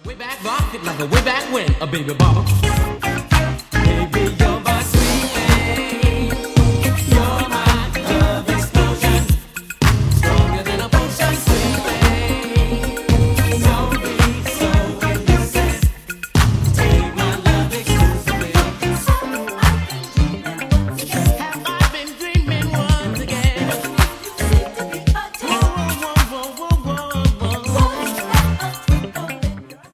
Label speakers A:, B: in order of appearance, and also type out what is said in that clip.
A: Way back rock it like a way back when, a baby bottle.